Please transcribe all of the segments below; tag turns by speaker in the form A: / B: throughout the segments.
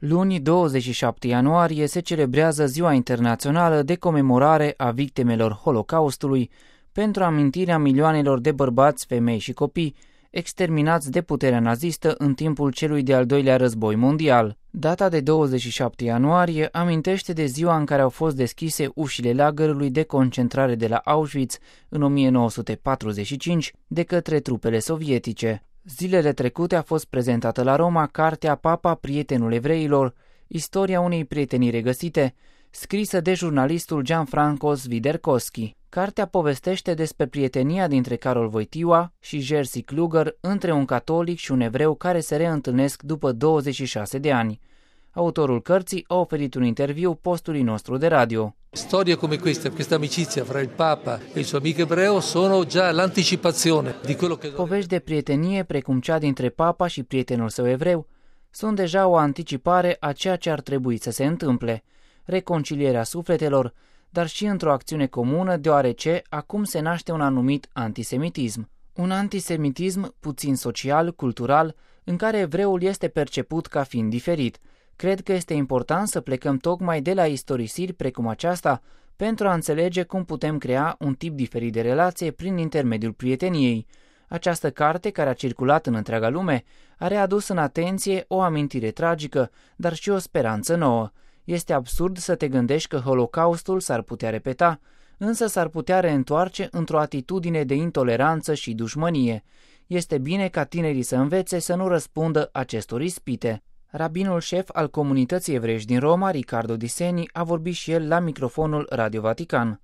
A: Luni, 27 ianuarie, se celebrează Ziua Internațională de Comemorare a Victimelor Holocaustului pentru amintirea milioanelor de bărbați, femei și copii exterminați de puterea nazistă în timpul celui de-al doilea război mondial. Data de 27 ianuarie amintește de ziua în care au fost deschise ușile lagărului de concentrare de la Auschwitz în 1945 de către trupele sovietice. Zilele trecute a fost prezentată la Roma cartea Papa, prietenul evreilor, istoria unei prietenii regăsite, scrisă de jurnalistul Gianfranco Sviderkovski. Cartea povestește despre prietenia dintre Karol Wojtyła și Jerzy Kluger între un catolic și un evreu care se reîntâlnesc după 26 de ani. Autorul cărții a oferit un interviu postului nostru de radio.
B: Storie come questa amicizia fra il Papa e il suo amico ebreo sono già l'anticipazione di quello che...
A: Povești de prietenie precum cea dintre Papa și prietenul său evreu sunt deja o anticipare a ceea ce ar trebui să se întâmple, reconcilierea sufletelor, dar și într-o acțiune comună, deoarece acum se naște un anumit antisemitism. Un antisemitism puțin social, cultural, în care evreul este perceput ca fiind diferit. Cred că este important să plecăm tocmai de la istorisiri precum aceasta pentru a înțelege cum putem crea un tip diferit de relație prin intermediul prieteniei. Această carte, care a circulat în întreaga lume, a readus în atenție o amintire tragică, dar și o speranță nouă. Este absurd să te gândești că Holocaustul s-ar putea repeta, însă s-ar putea reîntoarce într-o atitudine de intoleranță și dușmănie. Este bine ca tinerii să învețe să nu răspundă acestor ispite. Rabinul șef al comunității evreiești din Roma, Riccardo Di Seni, a vorbit și el la microfonul Radio Vatican.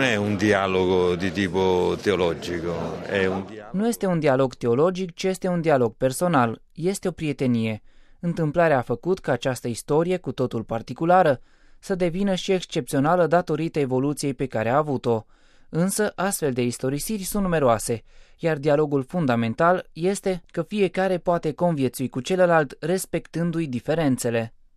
A: Nu este un dialog teologic, ci este un dialog personal. Este o prietenie. Întâmplarea a făcut ca această istorie, cu totul particulară, să devină și excepțională datorită evoluției pe care a avut-o. Însă, astfel de istorisiri sunt numeroase, iar dialogul fundamental este că fiecare poate conviețui cu celălalt respectându-i diferențele.